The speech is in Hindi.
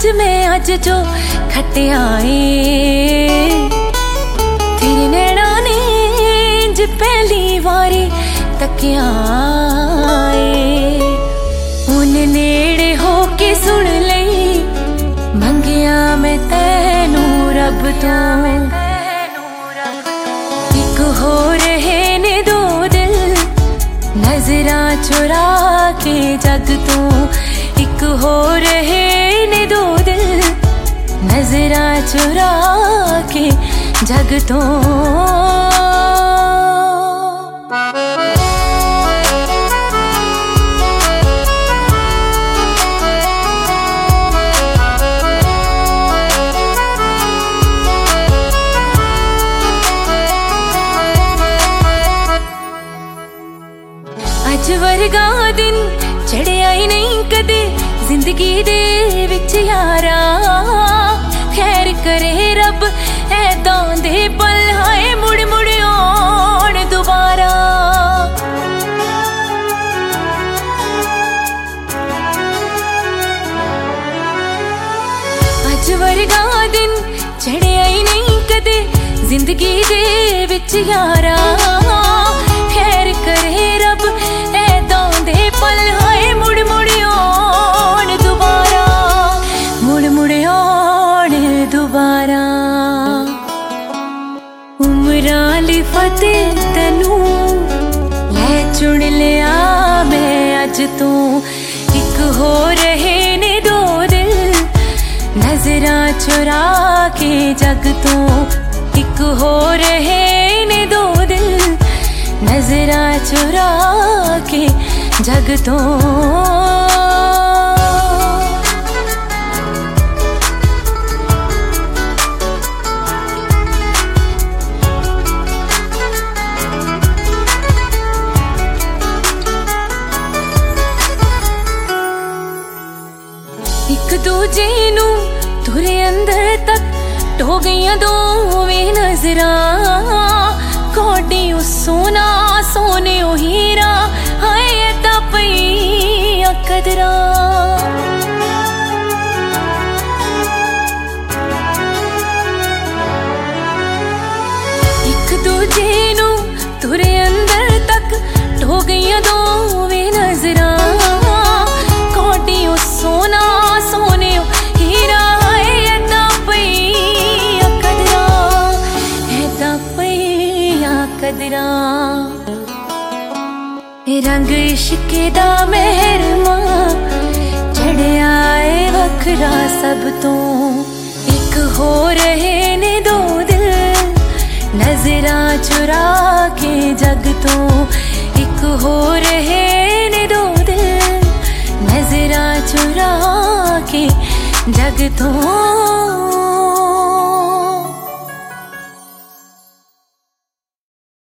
में अज जो खटिया तेरे नैना ने ज पहली वारी तकिया उन नेड़े हो के सुन लई मंगिया मैं तैनू रब तो एक हो रहे ने दो दिल नजरा चुरा के जग तो एक हो रहे ने दो दिल नजरा चुरा के जग तो अज वर्गा दिन चढ़िया ही नहीं कदे जिंदगी दे विच यारा खैर करे रब ऐदां दे पल हाय मुड़ मुड़ आउण दोबारा अज वर्गा दिन चढ़िया ही नहीं कदे जिंदगी दे विच यारा खैर करे रब ऐदां दे पल हाय मुड़ मुड़ आउण दोबारा मुड़ मुड़ आउण दोबारा उमरां ली फतेह तैनू लै चुन लिया मैं अज तू एक हो रहे ने दो दिल नजरा चुरा के जग तो एक हो रहे ने दो दिल नजरा चुरा के जग तो एक दूजे नू तुरे अंदर तक ढो गईयां दोवें नजरा कोडी सोना सोने ओ हीरा हाय ऐदा पईया कदरा एक दूजे नू तुरे अंदर तक ढो गईयां दोवें नजरा कोडी सोना सोने ओ हीरा हाय ऐदा पईया कदरा ऐदा पईया कदरा रंग इश्के दा मेहरमा चढ़िया ए वखरा सब तो एक हो रहे ने दो दिल नजरा चुरा के जग तो एक हो रहे ने दो दिल नजरा चुरा के जग तो